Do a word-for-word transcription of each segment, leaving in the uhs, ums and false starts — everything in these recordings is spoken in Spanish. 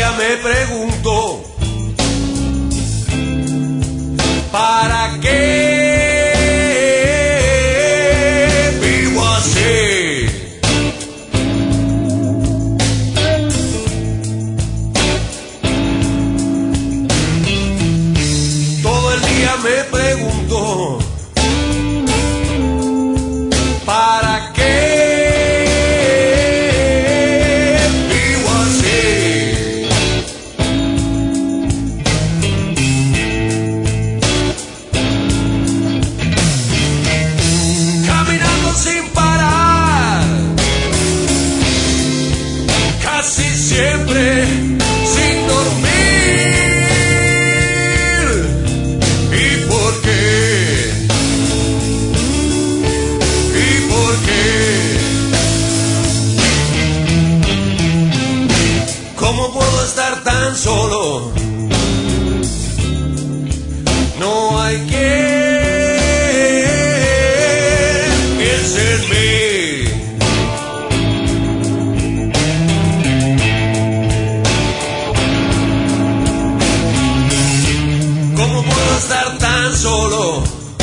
día me pregunto, ¿para qué vivo así? Todo el día me pregunto, ¿para qué? Sin parar, casi siempre sin dormir. ¿Y por qué? ¿Y por qué? ¿Cómo puedo estar tan solo? No hay que en mí. ¿Cómo puedo estar tan solo?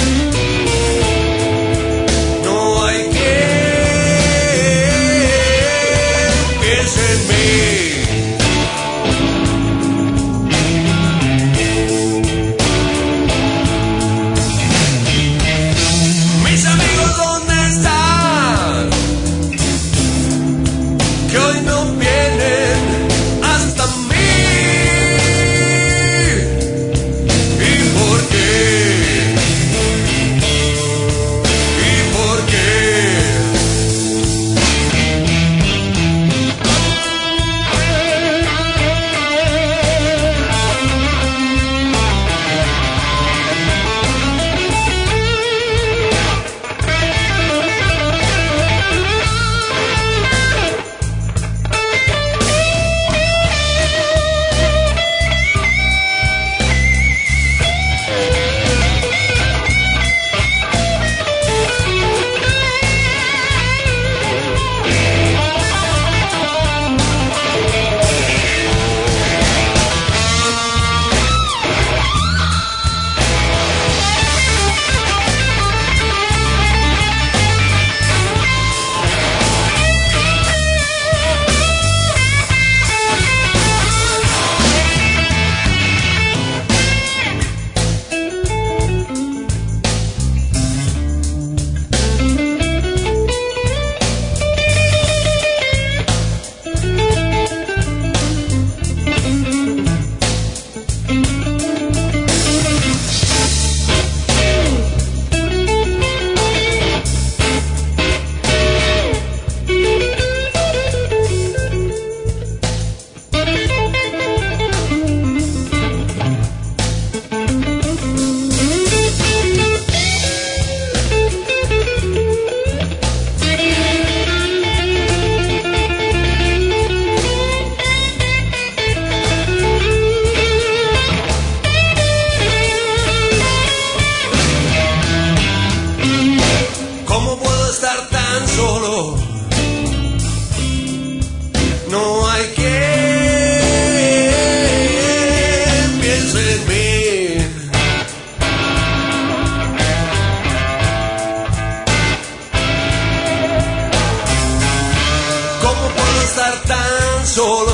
No hay quien piense en mí. Mis amigos, ¿dónde están? Que hoy no vienen hasta mí. ¿Y por qué? ¿Y por qué? Solo no hay quien piense en mí. ¿Cómo puedo estar tan solo?